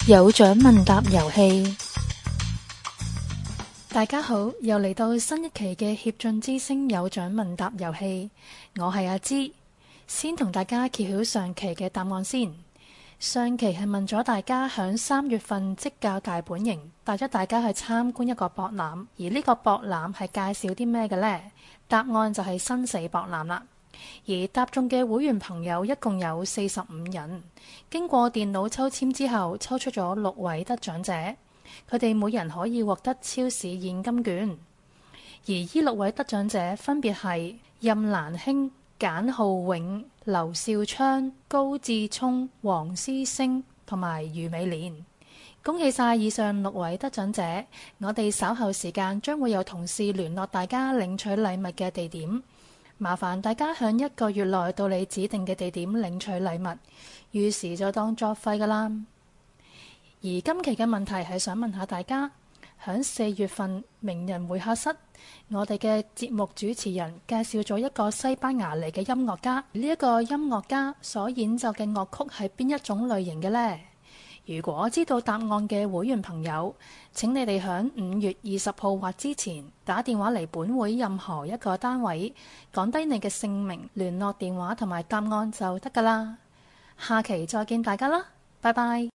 有獎問答遊戲。大家好，又嚟到新一期嘅協進之聲有獎問答遊戲，我係阿芝。先同大家揭曉上期嘅答案先。上期係問咗大家響3月份職教大本營，帶咗大家去參觀一個博覽，而呢個博覽係介紹啲咩嘅呢？答案就係生死博覽啦。而答中嘅會員朋友一共有45人，經過電腦抽籤之後，抽出咗6位得獎者，佢哋每人可以獲得超市現金券。而呢6位得獎者分別係任蘭卿、簡浩永、劉少昌、高志聰、黃思星同埋余美蓮。恭喜晒以上6位得獎者，我哋稍後時間將會有同事聯絡大家領取禮物嘅地點，麻煩大家響1個月內到你指定嘅地點領取禮物，於是就當作廢㗎啦。而今期嘅問題係想問下大家，響4月份名人會客室，我哋嘅節目主持人介紹咗一個西班牙嚟嘅音樂家，呢一個音樂家所演奏嘅樂曲係邊一種類型嘅呢？如果知道答案嘅會員朋友，請你哋響5月20號或之前打電話嚟本會任何一個單位，講低你嘅姓名、聯絡電話同埋答案就得㗎啦。下期再見大家啦，拜拜。